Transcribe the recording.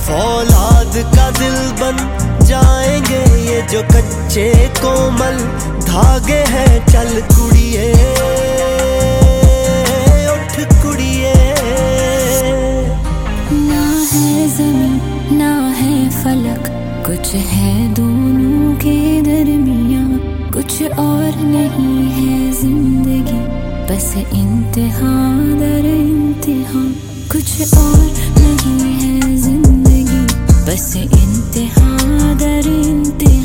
फौलाद का दिल बन जाएंगे ये जो कच्चे कोमल धागे हैं। चल कुड़िए उठ कुड़िए। ना है ज़मीन ना है फलक, कुछ है दोनों के दरमियाँ। कुछ और नहीं है जिंदगी, बस इंतहा दर इंतहा। कुछ और नहीं है जिंदगी, बस इंतहा दर इंतहा।